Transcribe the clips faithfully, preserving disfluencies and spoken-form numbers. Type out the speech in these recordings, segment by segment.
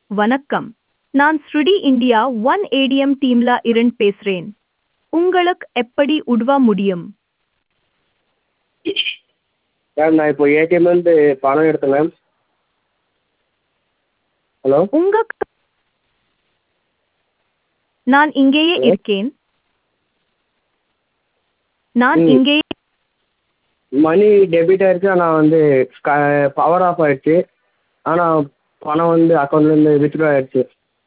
வணக்கம். நான் ஸ்ருடி India one ATM டீம்ல இருந்து பேசுறேன். உங்களுக்கு எப்படி உதவ முடியும்? மேம் நான் இப்போ ஏடிஎம்லேருந்து பணம் எடுத்தேன் மேம். ஹலோ உங்க நான் இங்கேயே ஹலோ இருக்கேன். நான் ம் இங்கேயே மணி டெபிட் ஆயிடுச்சு. ஆனால் வந்து க பவர் ஆஃப் ஆயிடுச்சு. ஆனால் பணம் வந்து அக்கௌண்ட்லேருந்து வித்ட்ரா ஆயிடுச்சு.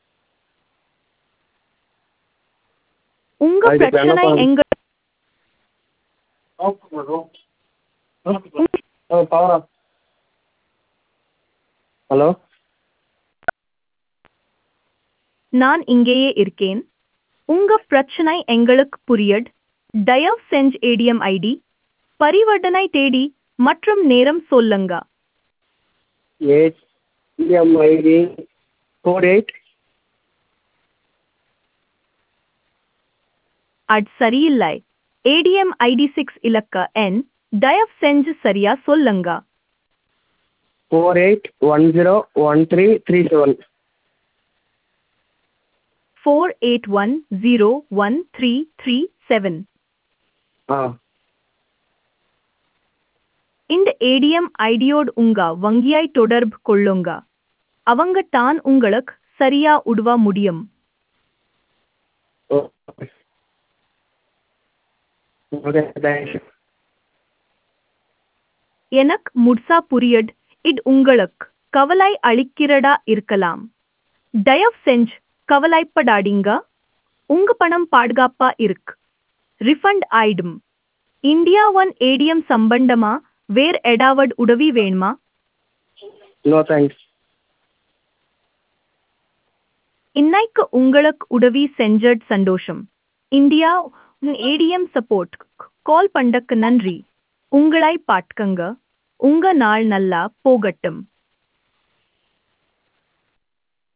உங்க அதுக்கு இப்போ என்ன பிரச்சனை பண்ண எங்க பவர் ஆஃப். ஹலோ நான் இங்கேயே இருக்கேன். உங்க பிரச்சனை எங்களுக்கு புரியுது. தயவு செஞ்சு ஏடிஎம் ஐடி, பரிவர்த்தனை தேதி மற்றும் நேரம் சொல்லுங்க. ஏடிஎம் ஐடி ஃபோர் எயிட் அது சரியில்லை. ஏடிஎம் ஐடி சிக்ஸ் இலக்க எண் தயவு செஞ்சு சரியா சொல்லுங்க. Four eight one zero one three three seven. Four eight one zero one three three seven. ஆ இந்த ஏடிஎம் ஐடியோடு உங்க வங்கியை தொடர்பு கொள்ளுங்க. அவங்க தான் உங்களுக்கு சரியா உதவ முடியும். Okay okay thank you. எனக்கு முழுசா புரியுது. இது உங்களுக்கு கவலை அளிக்கிறதா இருக்கலாம். தயவு செஞ்சு கவலைப்படாதீங்க. உங்க பணம் பாதுகாப்பா இருக்கு. ரிஃபண்ட் ஆயிடும். இந்தியா ஒன் ஏடிஎம் சம்பந்தமா வேற ஏதாவது உதவி வேணுமா? No thanks. இன்னைக்கு உங்களுக்கு உதவி செஞ்சது சந்தோஷம். இந்தியா ஏடிஎம் சப்போர்ட் கால் பண்ணக்கு நன்றி. உங்களை பாட்கங்க. உங்க நாள் நல்லா போகட்டும்.